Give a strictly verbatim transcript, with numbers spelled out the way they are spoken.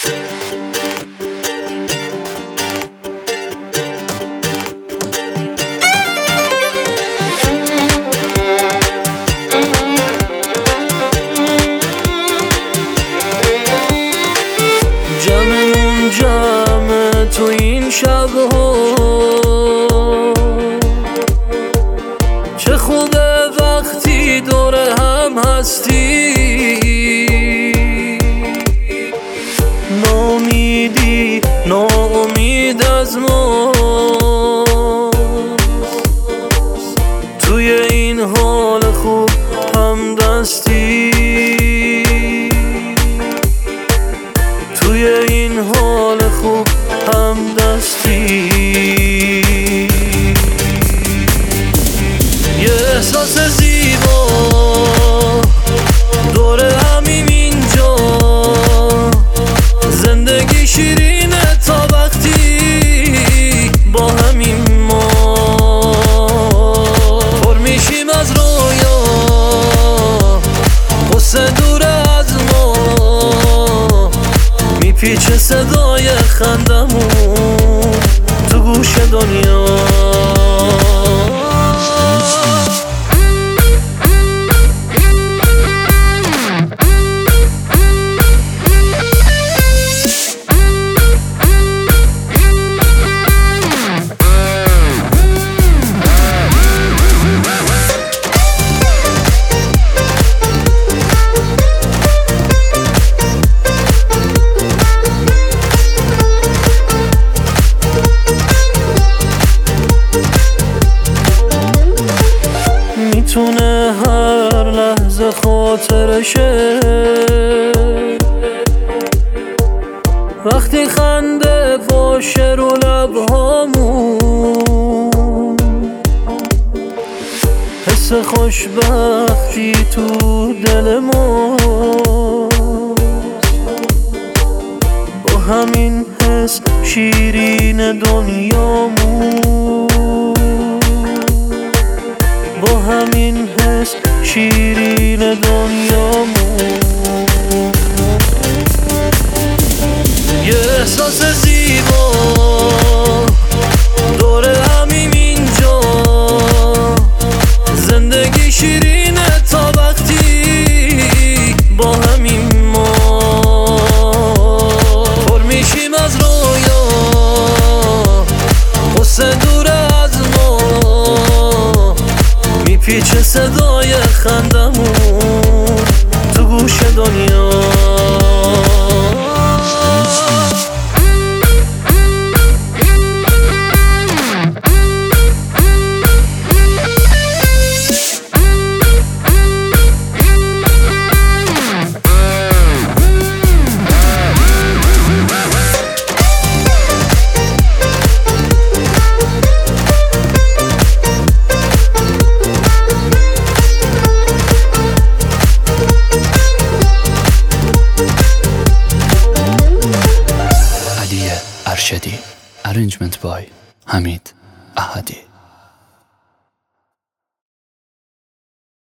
جمعمون جمع تو این شبها، چه خوبه وقتی دور هم هستی. ناامیدی ناامید از ما، توی این حال خوب هم دستی. توی این حال خوب هم دستی. یه احساس زیبا دور همیم اینجا، زندگی شیرینه تا وقتی با همین ما پر میشیم از رویا، غصه دور از ما، میپیچه صدای خندمون تو گوش دنیا. میتونه هر لحظه خاطرشه، وقتی خنده باشه رو لبهامون، حس خوشبختی تو دل ماست، با همین حس شیرین دنیامون، با همین حس شیرین دنیامون. یه احساس زیبا دور همیم اینجا، زندگی شیرینه تا وقتی با همین ما پر میشیم از رویا، غصه دور از ما، میپیچه صدای خندمون تو گوش دنیا. Arrangement by Hamid Ahadi.